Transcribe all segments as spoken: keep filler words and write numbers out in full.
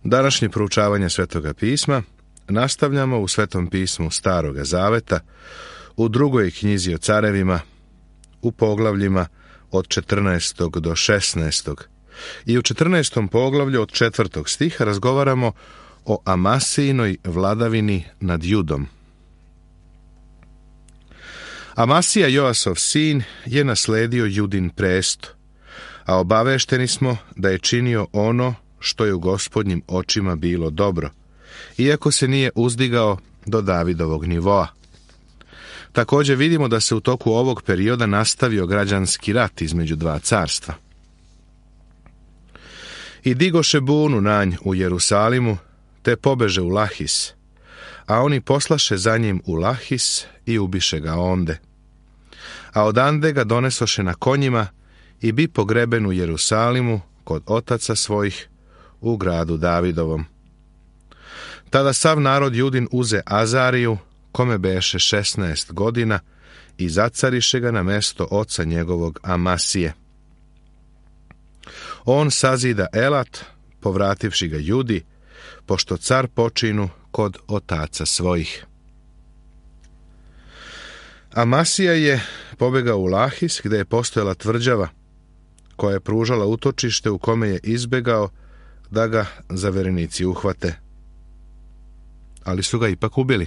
Današnje proučavanje Svetoga pisma nastavljamo u Svetom pismu Staroga zaveta, u drugoj knjizi o carevima, u poglavljima od četrnaestog do šesnaestog. I u četrnaestom poglavlju od četvrtog stiha razgovaramo o Amasijinoj vladavini nad Judom. Amasija, Joasov sin, je nasledio Judin presto, a obavešteni smo da je činio ono što je u Gospodnjim očima bilo dobro, iako se nije uzdigao do Davidovog nivoa. Također vidimo da se u toku ovog perioda nastavio građanski rat između dva carstva. I digoše bunu na nj u Jerusalimu, te pobeže u Lahis, a oni poslaše za njim u Lahis i ubiše ga onde. A odande ga donesoše na konjima i bi pogreben u Jerusalimu kod otaca svojih u gradu Davidovom. Tada sav narod Judin uze Azariju, kome beše šesnaest godina, i zacariše ga na mesto oca njegovog Amasije. On sazida Elat, povrativši ga Judi, pošto car počinu kod otaca svojih. Amasija je pobegao u Lahis, gde je postojala tvrđava, koja je pružala utočište u kome je izbegao da ga zaverenici uhvate. Ali su ga ipak ubili.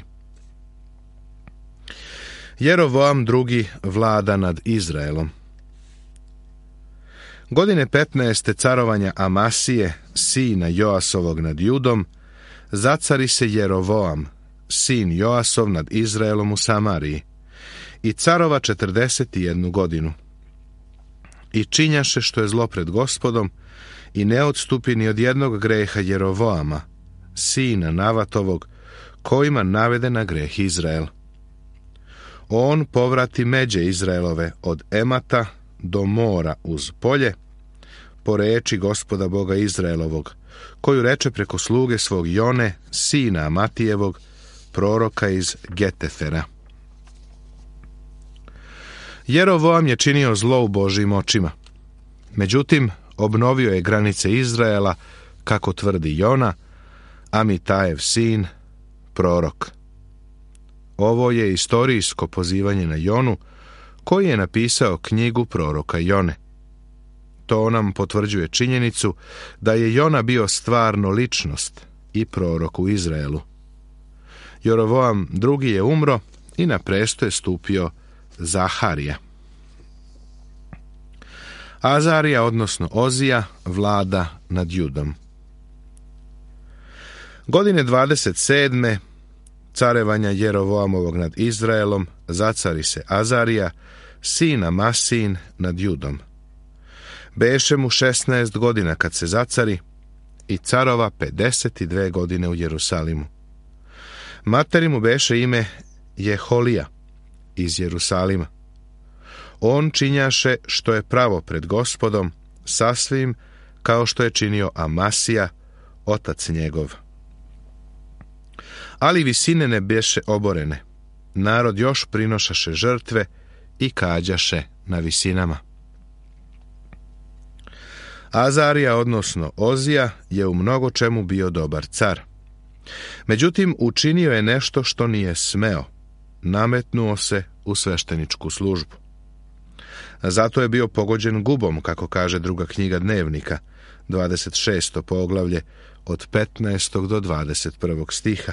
Jerovoam drugi vlada nad Izraelom. Godine petnaeste carovanja Amasije, sina Joasovog nad Judom, zacari se Jerovoam, sin Joasov nad Izraelom u Samariji, i carova četrdeset jednu godinu. I činjaše što je zlo pred Gospodom, i ne odstupi ni od jednog greha Jerovoama, sina Navatovog, kojima navede na greh Izrael. On povrati međe Izraelove od Emata do mora uz polje, po reči Gospoda Boga Izraelovog, koju reče preko sluge svog Jone, sina Amatijevog, proroka iz Getefera. Jerovoam je činio zlo u Božjim očima. Međutim, obnovio je granice Izraela, kako tvrdi Jona, Amitajev sin, prorok. Ovo je istorijsko pozivanje na Jonu, koji je napisao knjigu proroka Jone. To nam potvrđuje činjenicu da je Jona bio stvarno ličnost i prorok u Izraelu. Jerovoam drugi je umro i na presto je stupio Zaharija. Azarija, odnosno Ozija, vlada nad Judom. Godine dvadeset sedme carevanja Jerovoamovog nad Izraelom zacari se Azarija, sin Amasijin, nad Judom. Beše mu šesnaest godina kad se zacari i carova pedeset dve godine u Jerusalimu. Materi mu beše ime Jeholija iz Jerusalima. On činjaše što je pravo pred Gospodom, sasvim kao što je činio Amasija, otac njegov. Ali visine ne beše oborene. Narod još prinošaše žrtve i kađaše na visinama. Azarija, odnosno Ozija, je u mnogo čemu bio dobar car. Međutim, učinio je nešto što nije smeo. Nametnuo se u svešteničku službu. Zato je bio pogođen gubom, kako kaže druga knjiga Dnevnika, dvadeset šesto poglavlje, od petnaestog do dvadeset prvog stiha.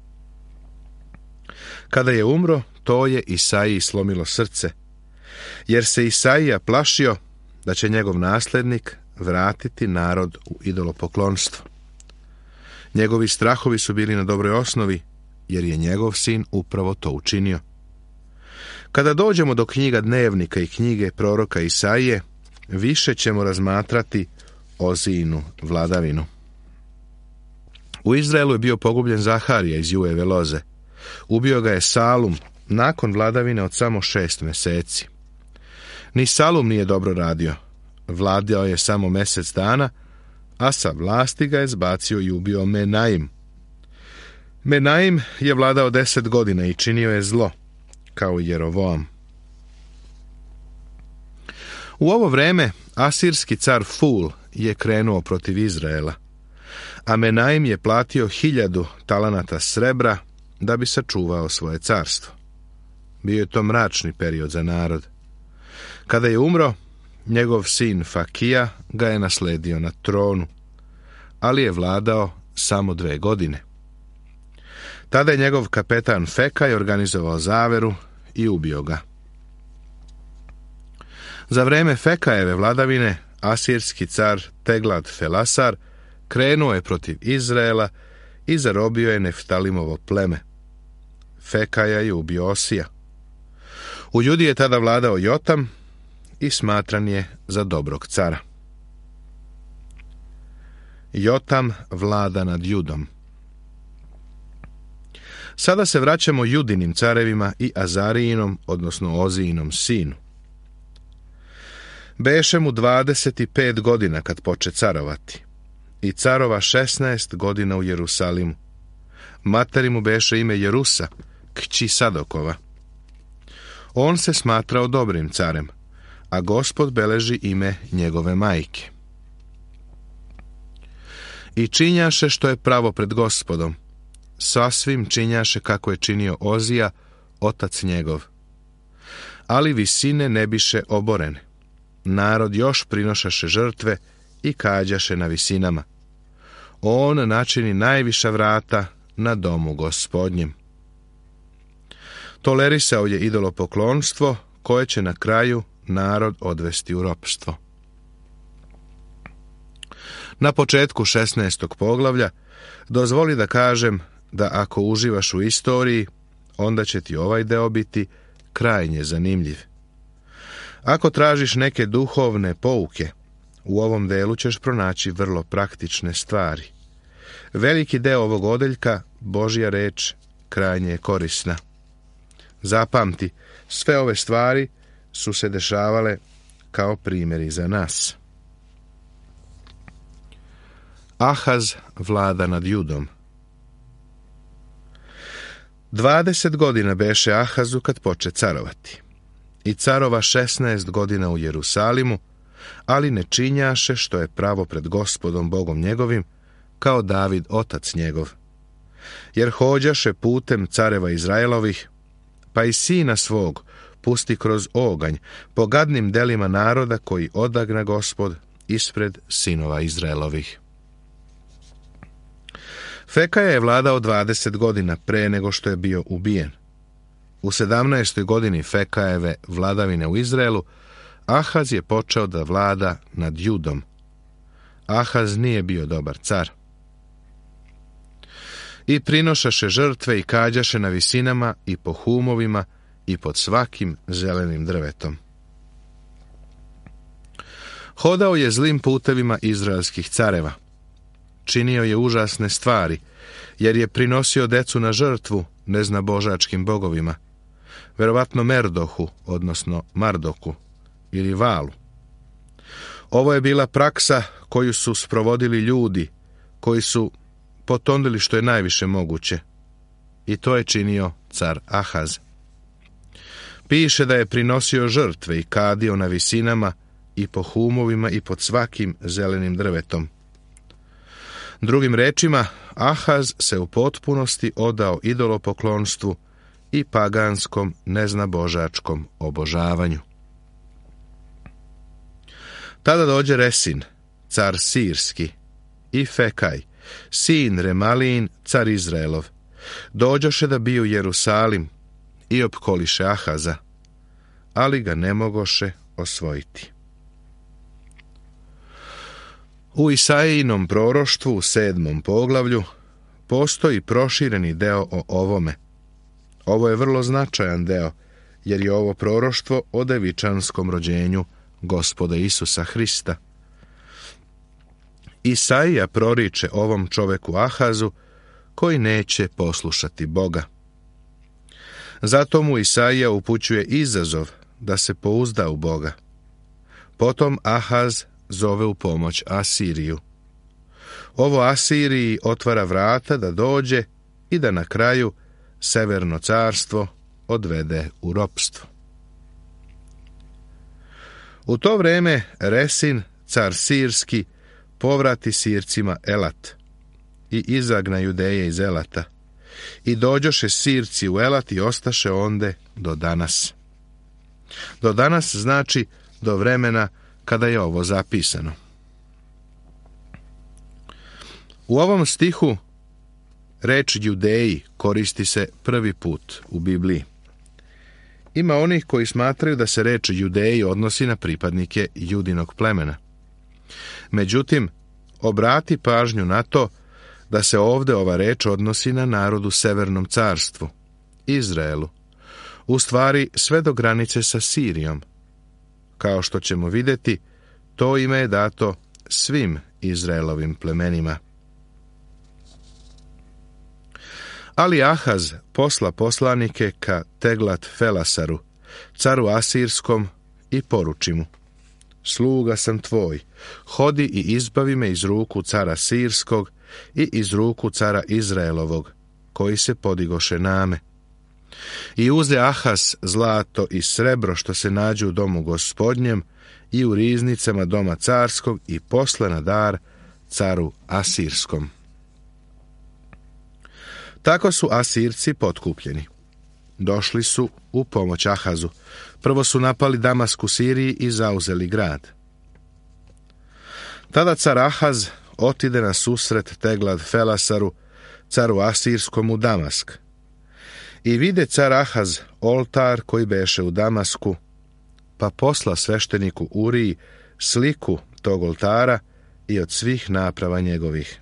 Kada je umro, to je Isaiji slomilo srce, jer se Isaija plašio da će njegov naslednik vratiti narod u idolopoklonstvo. Njegovi strahovi su bili na dobroj osnovi, jer je njegov sin upravo to učinio. Kada dođemo do knjiga Dnevnika i knjige proroka Isaije, više ćemo razmatrati Ozijinu vladavinu. U Izraelu je bio pogubljen Zaharija iz Jujeve loze. Ubio ga je Salum nakon vladavine od samo šest meseci. Ni Salum nije dobro radio. Vladao je samo mjesec dana, a sa vlasti ga je zbacio i ubio Menaim. Menaim je vladao deset godina i činio je zlo, kao Jerovoam. U ovo vreme asirski car Ful je krenuo protiv Izraela, Amenaim je platio hiljadu talanata srebra da bi sačuvao svoje carstvo. Bio je to mračni period za narod. Kada je umro, njegov sin Fakija ga je nasledio na tronu, ali je vladao samo dve godine. Tada je njegov kapetan Fekaj organizovao zaveru i ubio ga. Za vreme Fekajeve vladavine, asirski car Teglat Felasar krenuo je protiv Izraela i zarobio je Neftalimovo pleme. Fekaja je ubio Osija. U Judi je tada vladao Jotam i smatran je za dobrog cara. Jotam vlada nad Judom. Sada se vraćamo Judinim carevima i Azarijinom, odnosno Ozijinom sinu. Beše mu dvadeset pet godina kad poče carovati i carova šesnaest godina u Jerusalimu. Materi mu beše ime Jerusa, kći Sadokova. On se smatrao dobrim carem, a Gospod beleži ime njegove majke. I činjaše što je pravo pred Gospodom, sasvim činjaše kako je činio Ozija, otac njegov. Ali visine ne biše oborene. Narod još prinošaše žrtve i kađaše na visinama. On načini najviša vrata na domu Gospodnjem. Tolerisao je idolopoklonstvo koje će na kraju narod odvesti u ropstvo. Na početku šesnaestog poglavlja dozvoli da kažem da ako uživaš u istoriji, onda će ti ovaj deo biti krajnje zanimljiv. Ako tražiš neke duhovne pouke, u ovom delu ćeš pronaći vrlo praktične stvari. Veliki deo ovog odeljka, Božja reč, krajnje je korisna. Zapamti, sve ove stvari su se dešavale kao primjeri za nas. Ahaz vlada nad Judom. Dvadeset godina beše Ahazu kad poče carovati. I carova šesnaest godina u Jerusalimu, ali ne činjaše što je pravo pred Gospodom Bogom njegovim, kao David otac njegov. Jer hođaše putem careva Izraelovih, pa i sina svog pusti kroz oganj, po gadnim delima naroda koji odagna Gospod ispred sinova Izraelovih. Fekaja je vladao dvadeset godina pre nego što je bio ubijen. U sedamnaestoj godini Fekajeve vladavine u Izraelu, Ahaz je počeo da vlada nad Judom. Ahaz nije bio dobar car. I prinošaše žrtve i kađaše na visinama i po humovima i pod svakim zelenim drvetom. Hodao je zlim putevima izraelskih careva. Činio je užasne stvari, jer je prinosio decu na žrtvu neznabožačkim bogovima, verovatno Merdohu, odnosno Mardoku, ili Valu. Ovo je bila praksa koju su sprovodili ljudi, koji su potondili što je najviše moguće, i to je činio car Ahaz. Piše da je prinosio žrtve i kadio na visinama i po humovima i pod svakim zelenim drvetom. Drugim rečima, Ahaz se u potpunosti odao idolopoklonstvu i paganskom neznabožačkom obožavanju. Tada dođe Resin, car Sirski, i Fekaj, sin Remalin, car Izraelov, dođoše da biju Jerusalim i opkoliše Ahaza, ali ga ne mogoše osvojiti. U Isaijinom proroštvu u sedmom poglavlju postoji prošireni deo o ovome. Ovo je vrlo značajan deo, jer je ovo proroštvo o devičanskom rođenju Gospoda Isusa Hrista. Isaija proriče ovom čoveku Ahazu, koji neće poslušati Boga. Zato mu Isaija upućuje izazov da se pouzda u Boga. Potom Ahaz zove u pomoć Asiriju. Ovo Asiriji otvara vrata da dođe i da na kraju severno carstvo odvede u ropstvo. U to vreme Resin, car Sirski, povrati Sircima Elat. i izagna Judeje iz Elata. I dođoše Sirci u Elat i ostaše onde do danas. Do danas znači do vremena kada je ovo zapisano. U ovom stihu reč Judeji koristi se prvi put u Bibliji. Ima onih koji smatraju da se reč Judeji odnosi na pripadnike Judinog plemena. Međutim, obrati pažnju na to da se ovdje ova reč odnosi na narod u Severnom carstvu, Izraelu, u stvari sve do granice sa Sirijom. Kao što ćemo vidjeti, to ime je dato svim Izraelovim plemenima. Ali Ahaz posla poslanike ka Teglat Felasaru, caru Asirskom, i poruči mu: sluga sam tvoj, hodi i izbavi me iz ruku cara Sirskog i iz ruku cara Izraelovog, koji se podigoše name. I uze Ahaz zlato i srebro što se nađu u domu gospodnjem i u riznicama doma carskog i posla na dar caru Asirskom. Tako su Asirci potkupljeni. Došli su u pomoć Ahazu. Prvo su napali Damask u Siriji i zauzeli grad. Tada car Ahaz otide na susret Teglat Felasaru, caru Asirskom, u Damask. I vide car Ahaz oltar koji beše u Damasku, pa posla svešteniku Uriji sliku tog oltara i od svih naprava njegovih.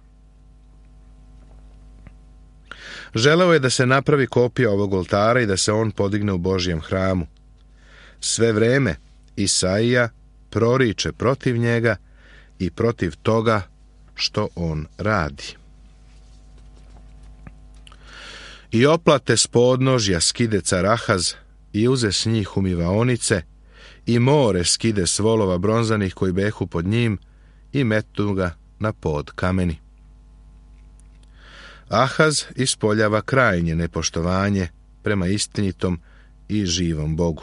Želeo je da se napravi kopija ovog oltara i da se on podigne u Božjem hramu. Sve vreme Isaija proriče protiv njega i protiv toga što on radi. I oplate s podnožja skide car Ahaz i uze s njih umivaonice i more skide s volova bronzanih koji behu pod njim i metu ga na pod kameni. Ahaz ispoljava krajnje nepoštovanje prema istinitom i živom Bogu.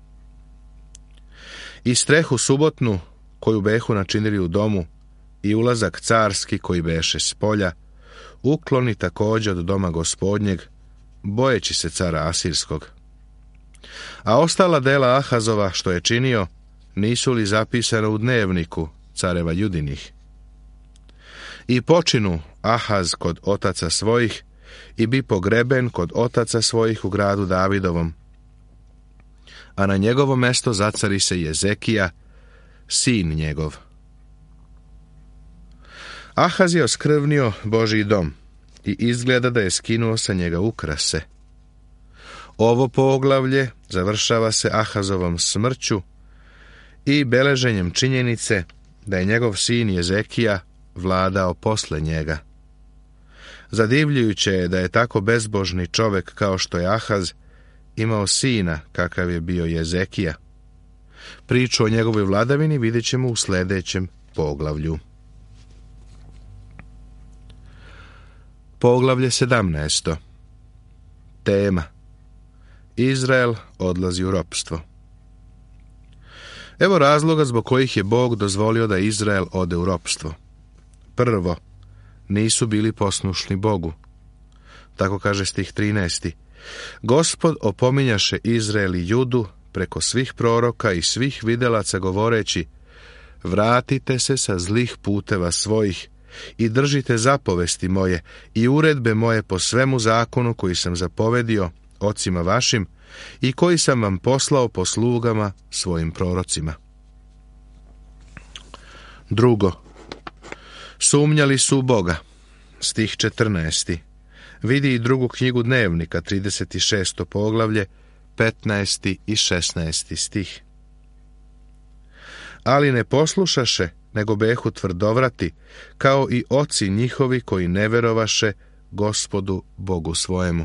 I strehu subotnu koju behu načinili u domu i ulazak carski koji beše s polja ukloni također od doma gospodnjeg, bojeći se cara Asirskog. A ostala dela Ahazova što je činio nisu li zapisana u dnevniku careva Judinih? I počinu Ahaz kod otaca svojih i bi pogreben kod otaca svojih u gradu Davidovom. A na njegovo mesto zacari se Jezekija, sin njegov. Ahaz je oskrvnio Božji dom i izgleda da je skinuo sa njega ukrase. Ovo poglavlje završava se Ahazovom smrću i beleženjem činjenice da je njegov sin Jezekija vladao posle njega. Zadivljujuće je da je tako bezbožni čovjek kao što je Ahaz imao sina kakav je bio Jezekija. Priču o njegovoj vladavini vidjet ćemo u sljedećem poglavlju. Poglavlje sedamnaest. Tema: Izrael odlazi u ropstvo. Evo razloga zbog kojih je Bog dozvolio da Izrael ode u ropstvo. Prvo, nisu bili poslušni Bogu. Tako kaže stih trinaesti. Gospod opominjaše Izrael i Judu preko svih proroka i svih videlaca govoreći: vratite se sa zlih puteva svojih i držite zapovesti moje i uredbe moje po svemu zakonu koji sam zapovedio ocima vašim i koji sam vam poslao po slugama svojim prorocima. Drugo, sumnjali su u Boga. Stih četrnaesti. Vidi i drugu knjigu Dnevnika, trideset šesto poglavlje, petnaesti i šesnaesti stih. Ali ne poslušaše, nego behu tvrdovrati, kao i oci njihovi koji ne verovaše Gospodu Bogu svojemu.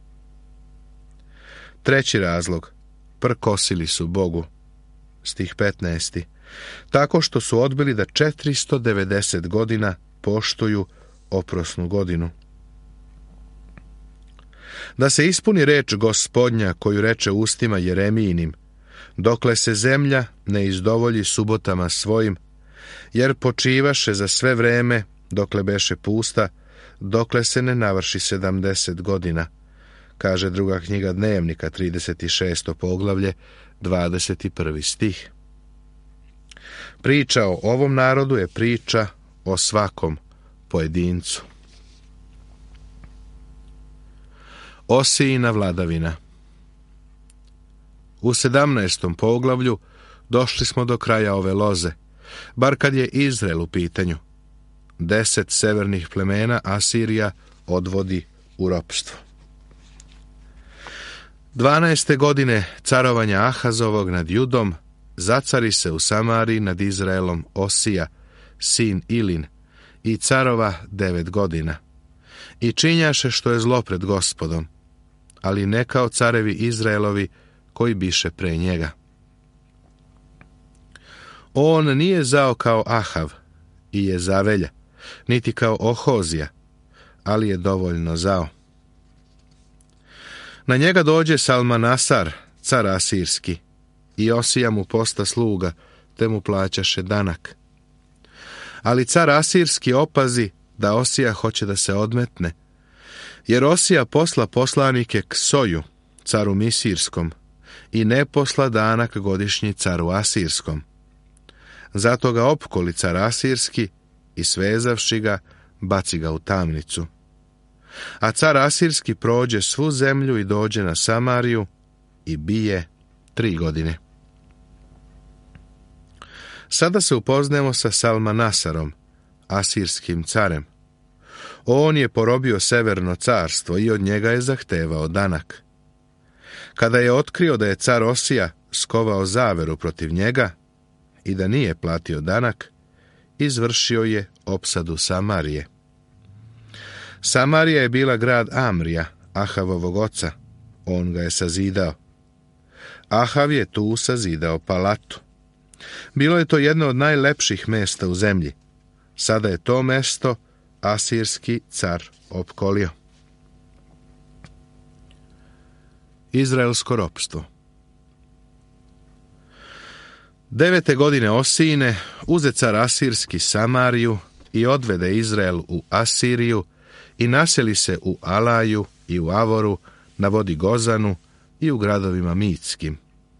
Treći razlog, prkosili su Bogu. Stih petnaesti. Tako što su odbili da četiristo devedeset godina poštuju oprosnu godinu. Da se ispuni reč Gospodnja koju reče ustima Jeremijinim: dokle se zemlja ne izdovolji subotama svojim, jer počivaše za sve vreme dokle beše pusta, dokle se ne navrši sedamdeset godina, kaže druga knjiga Dnevnika, trideset šesto poglavlje, dvadeset prvi stih. Priča o ovom narodu je priča o svakom pojedincu. Osijina vladavina. U sedamnaestom poglavlju došli smo do kraja ove loze, bar kad je Izrael u pitanju. Deset severnih plemena Asirija odvodi u ropstvo. Dvanaeste godine carovanja Ahazovog nad Judom zacari se u Samariji nad Izraelom Osija, sin Ilin, i carova devet godina. I činjaše što je zlo pred Gospodom, ali ne kao carevi Izraelovi koji biše pre njega. On nije zao kao Ahav i Jezavelja, niti kao Ohozija, ali je dovoljno zao. Na njega dođe Salmanasar, car asirski, i Osija mu posta sluga, te mu plaćaše danak. Ali car asirski opazi da Osija hoće da se odmetne, jer Osija posla poslanike k Soju, caru Misirskom, i ne posla danak godišnji caru Asirskom. Zato ga opkoli car Asirski i svezavši ga, baci ga u tamnicu. A car Asirski prođe svu zemlju i dođe na Samariju i bije tri godine. Sada se upoznajemo sa Salmanasarom, asirskim carem. On je porobio severno carstvo i od njega je zahtevao danak. Kada je otkrio da je car Osija skovao zaveru protiv njega i da nije platio danak, izvršio je opsadu Samarije. Samarija je bila grad Amrija, Ahavovog oca. On ga je sazidao. Ahav je tu sazidao palatu. Bilo je to jedno od najlepših mesta u zemlji. Sada je to mesto asirski car opkolio. Izraelsko ropstvo. Devete godine Osijine uze car asirski Samariju i odvede Izrael u Asiriju i naseli se u Alaju i u Avoru, na vodi Gozanu i u gradovima Mitskim.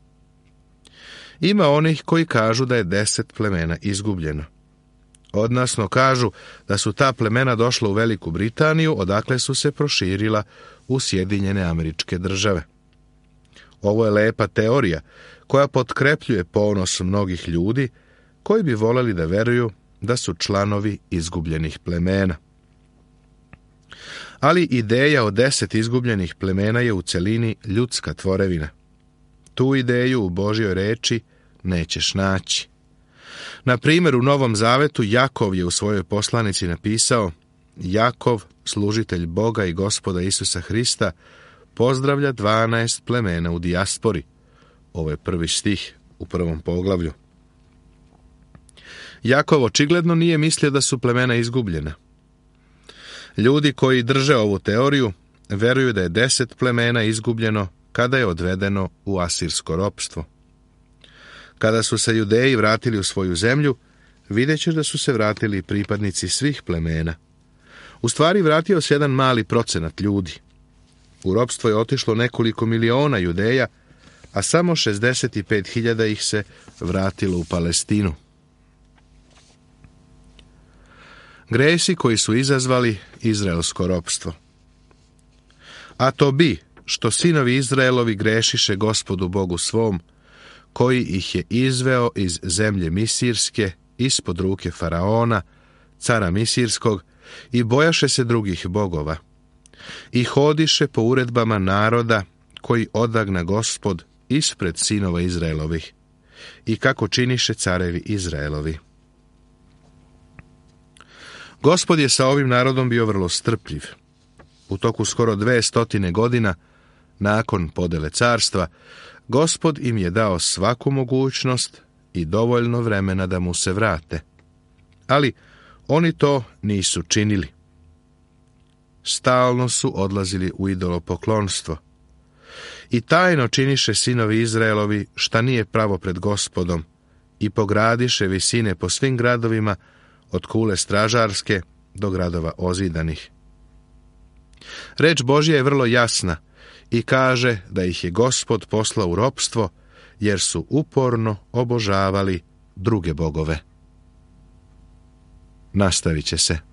Ima onih koji kažu da je deset plemena izgubljeno. Odnosno kažu da su ta plemena došla u Veliku Britaniju, odakle su se proširila u Sjedinjene Američke Države. Ovo je lepa teorija koja potkrepljuje ponos mnogih ljudi koji bi voleli da veruju da su članovi izgubljenih plemena. Ali ideja o deset izgubljenih plemena je u celini ljudska tvorevina. Tu ideju u Božjoj reči nećeš naći. Na primjer, u Novom Zavetu Jakov je u svojoj poslanici napisao: Jakov, služitelj Boga i Gospoda Isusa Hrista, pozdravlja dvanaest plemena u dijaspori. Ovo je prvi stih u prvom poglavlju. Jakov očigledno nije mislio da su plemena izgubljena. Ljudi koji drže ovu teoriju veruju da je deset plemena izgubljeno kada je odvedeno u asirsko ropstvo. Kada su se Judeji vratili u svoju zemlju, vidjet ćeš da su se vratili pripadnici svih plemena. U stvari vratio se jedan mali procenat ljudi. U ropstvo je otišlo nekoliko miliona Judeja, a samo šezdeset pet hiljada ih se vratilo u Palestinu. Gresi koji su izazvali izraelsko ropstvo. A to bi, što sinovi Izraelovi grešiše Gospodu Bogu svom, koji ih je izveo iz zemlje Misirske, ispod ruke Faraona, cara Misirskog, i bojaše se drugih bogova. I hodiše po uredbama naroda koji odagna Gospod ispred sinova Izraelovih, i kako činiše carevi Izraelovi. Gospod je sa ovim narodom bio vrlo strpljiv. U toku skoro dve stotine godina, nakon podele carstva, Gospod im je dao svaku mogućnost i dovoljno vremena da mu se vrate. Ali oni to nisu činili. Stalno su odlazili u idolopoklonstvo. I tajno činiše sinovi Izraelovi šta nije pravo pred Gospodom i pogradiše visine po svim gradovima, od kule stražarske do gradova ozidanih. Reč Božja je vrlo jasna i kaže da ih je Gospod poslao u ropstvo jer su uporno obožavali druge bogove. Nastavit će se.